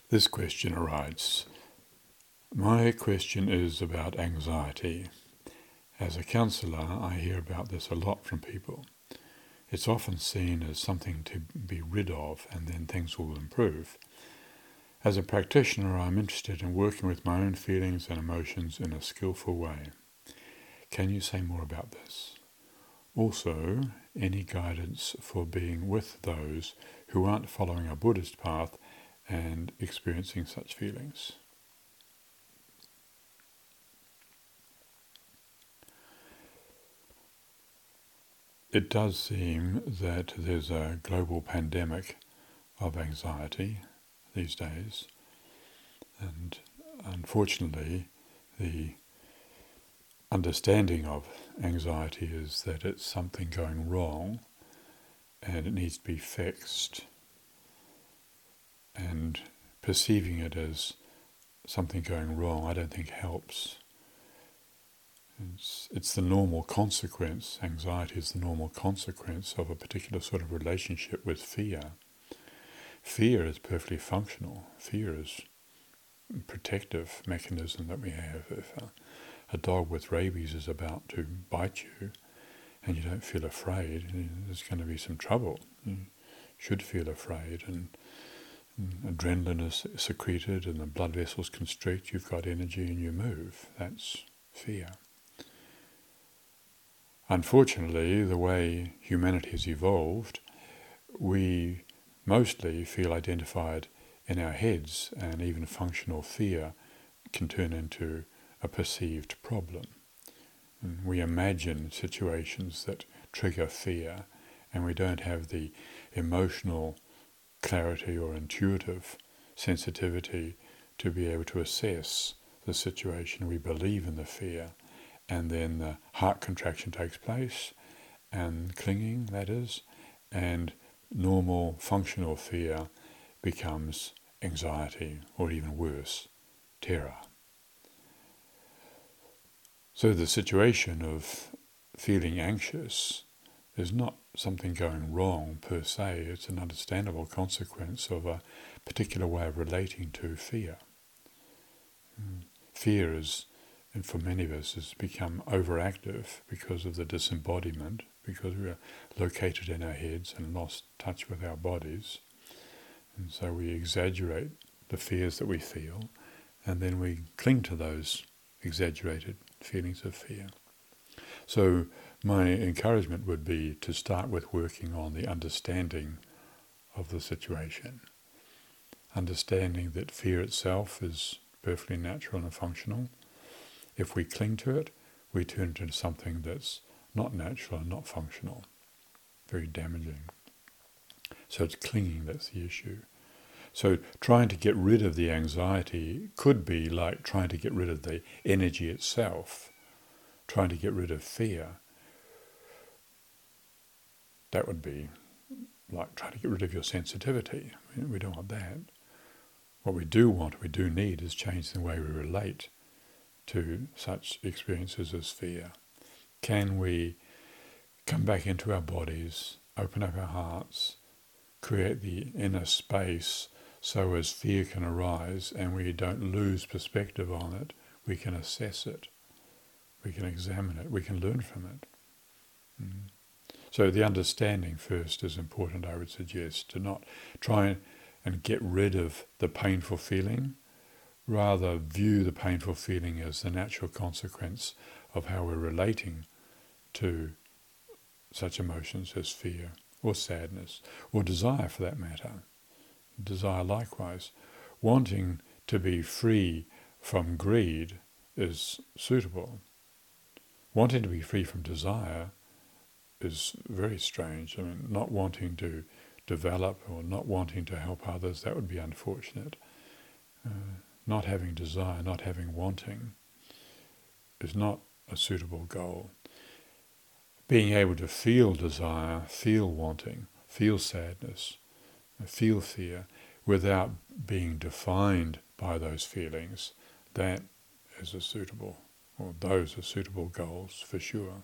This question writes, my question is about anxiety. As a counsellor, I hear about this a lot from people. It's often seen as something to be rid of and then things will improve. As a practitioner, I'm interested in working with my own feelings and emotions in a skillful way. Can you say more about this? Also, any guidance for being with those who aren't following a Buddhist path and experiencing such feelings? It does seem that there's a global pandemic of anxiety these days, and unfortunately the understanding of anxiety is that it's something going wrong and it needs to be fixed, and perceiving it as something going wrong I don't think helps. It's the normal consequence. Anxiety is the normal consequence of a particular sort of relationship with fear. Fear is perfectly functional. Fear is a protective mechanism that we have. If a dog with rabies is about to bite you and you don't feel afraid, there's going to be some trouble. You should feel afraid, and adrenaline is secreted and the blood vessels constrict, you've got energy and you move. That's fear. Unfortunately, the way humanity has evolved, we mostly feel identified in our heads, and even functional fear can turn into a perceived problem. And we imagine situations that trigger fear, and we don't have the emotional clarity or intuitive sensitivity to be able to assess the situation. We believe in the fear, and then the heart contraction takes place, and clinging, that is, and normal functional fear becomes anxiety, or even worse, terror. So the situation of feeling anxious is not something going wrong per se, it's an understandable consequence of a particular way of relating to fear. Fear is, and for many of us, has become overactive because of the disembodiment, because we are located in our heads and lost touch with our bodies. And so we exaggerate the fears that we feel, and then we cling to those exaggerated feelings of fear. So my encouragement would be to start with working on the understanding of the situation. Understanding that fear itself is perfectly natural and functional. If we cling to it, we turn it into something that's not natural and not functional. Very damaging. So it's clinging that's the issue. So trying to get rid of the anxiety could be like trying to get rid of the energy itself, trying to get rid of fear. That would be like trying to get rid of your sensitivity. We don't want that. What we do want, we do need, is change the way we relate to such experiences as fear. Can we come back into our bodies, open up our hearts, create the inner space so as fear can arise and we don't lose perspective on it, we can assess it, we can examine it, we can learn from it. So the understanding first is important, I would suggest, to not try and get rid of the painful feeling, rather view the painful feeling as the natural consequence of how we're relating to such emotions as fear or sadness or desire, for that matter. Desire likewise. Wanting to be free from greed is suitable. Wanting to be free from desire is very strange. I mean, not wanting to develop or not wanting to help others, that would be unfortunate. Not having desire, not having wanting is not a suitable goal. Being able to feel desire, feel wanting, feel sadness, feel fear, without being defined by those feelings, that is a suitable, or those are suitable goals for sure.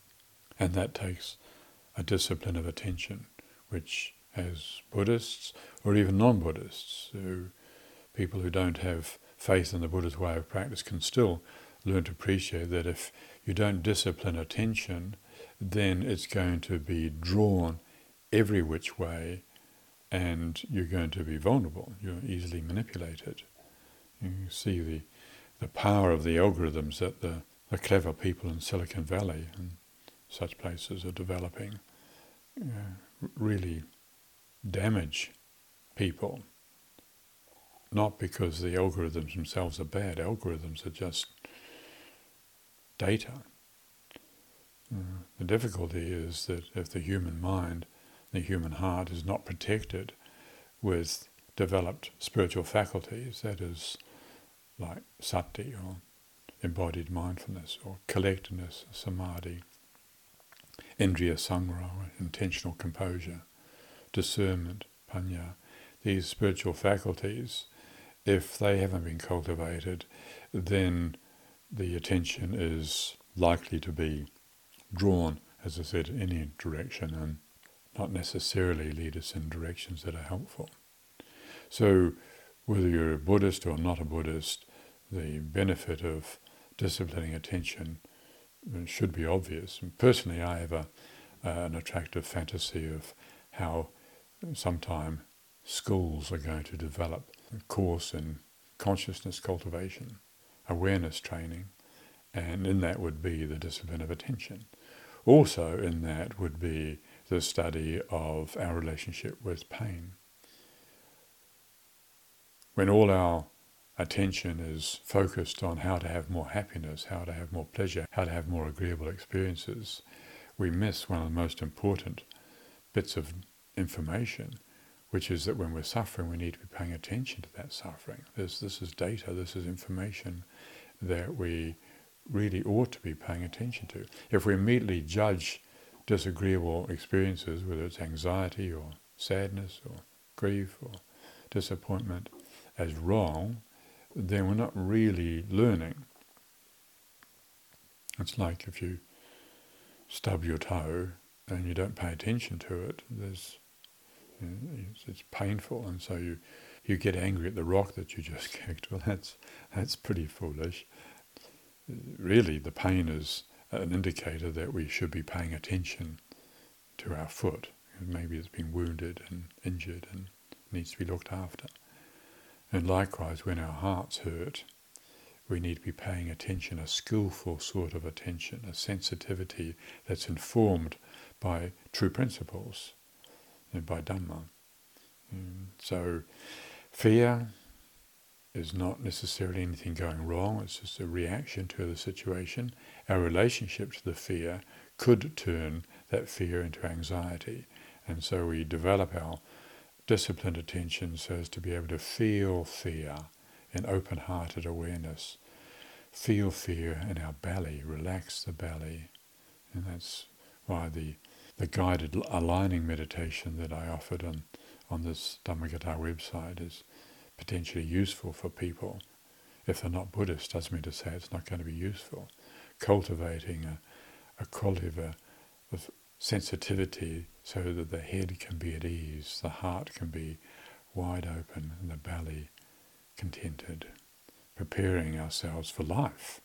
And that takes a discipline of attention, which as Buddhists or even non-Buddhists, people who don't have faith in the Buddha's way of practice can still learn to appreciate that if you don't discipline attention, then it's going to be drawn every which way, and you're going to be vulnerable. You're easily manipulated. You see the power of the algorithms that the clever people in Silicon Valley and such places are developing really damage people. Not because the algorithms themselves are bad. Algorithms are just data. The difficulty is that if the human mind, the human heart is not protected with developed spiritual faculties, that is like sati or embodied mindfulness or collectedness, samadhi, indriya samvara, intentional composure, discernment, panya, these spiritual faculties, if they haven't been cultivated, then the attention is likely to be drawn, as I said, in any direction and not necessarily lead us in directions that are helpful. So whether you're a Buddhist or not a Buddhist, the benefit of disciplining attention should be obvious. And personally, I have an attractive fantasy of how sometime schools are going to develop a course in consciousness cultivation, awareness training, and in that would be the discipline of attention. Also in that would be the study of our relationship with pain. When all our attention is focused on how to have more happiness, how to have more pleasure, how to have more agreeable experiences, we miss one of the most important bits of information, which is that when we're suffering, we need to be paying attention to that suffering. This is data, this is information that we really ought to be paying attention to. If we immediately judge disagreeable experiences, whether it's anxiety or sadness or grief or disappointment, as wrong, then we're not really learning. It's like if you stub your toe and you don't pay attention to it, it's painful, and so you get angry at the rock that you just kicked. Well, that's pretty foolish. Really, the pain is an indicator that we should be paying attention to our foot. Maybe it's been wounded and injured and needs to be looked after. And likewise, when our hearts hurt, we need to be paying attention, a skillful sort of attention, a sensitivity that's informed by true principles and by Dhamma. So fear is not necessarily anything going wrong, it's just a reaction to the situation. Our relationship to the fear could turn that fear into anxiety, and so we develop our disciplined attention so as to be able to feel fear in open-hearted awareness. Feel fear in our belly, relax the belly. And that's why the guided aligning meditation that I offered on this Dhammagatha website is potentially useful for people. If they're not Buddhist, doesn't mean to say it's not going to be useful. Cultivating a quality of sensitivity so that the head can be at ease, the heart can be wide open, and the belly contented, preparing ourselves for life.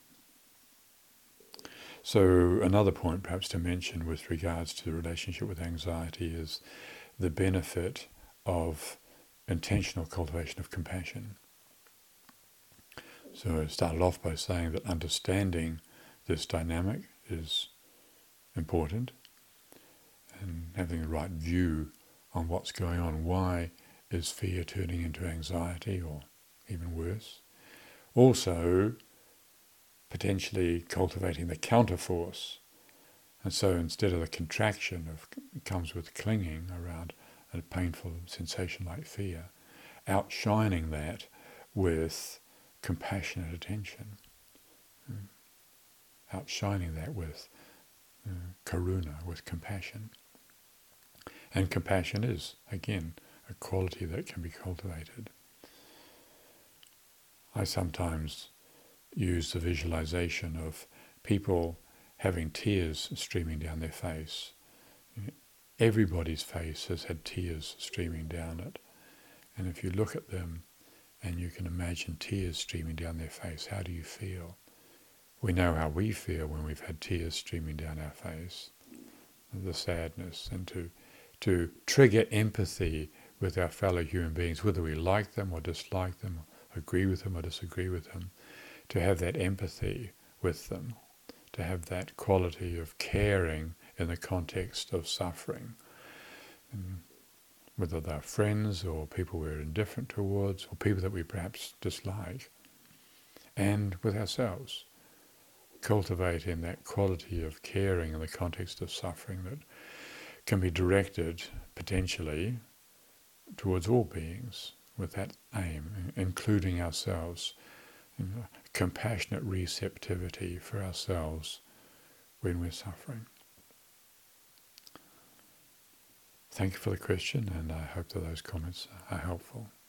So another point perhaps to mention with regards to the relationship with anxiety is the benefit of intentional cultivation of compassion. So I started off by saying that understanding this dynamic is important, and having the right view on what's going on. Why is fear turning into anxiety, or even worse? Also, potentially cultivating the counterforce. And so instead of the contraction it comes with clinging around a painful sensation like fear, outshining that with compassionate attention, outshining that with karuna, with compassion. And compassion is, again, a quality that can be cultivated. I sometimes use the visualization of people having tears streaming down their face. everybody's face has had tears streaming down it. And if you look at them and you can imagine tears streaming down their face, how do you feel? We know how we feel when we've had tears streaming down our face, the sadness, and to trigger empathy with our fellow human beings, whether we like them or dislike them, agree with them or disagree with them, to have that empathy with them, to have that quality of caring in the context of suffering, and whether they're friends or people we're indifferent towards or people that we perhaps dislike, and with ourselves, cultivating that quality of caring in the context of suffering that can be directed potentially towards all beings with that aim, including ourselves, compassionate receptivity for ourselves when we're suffering. Thank you for the question, and I hope that those comments are helpful.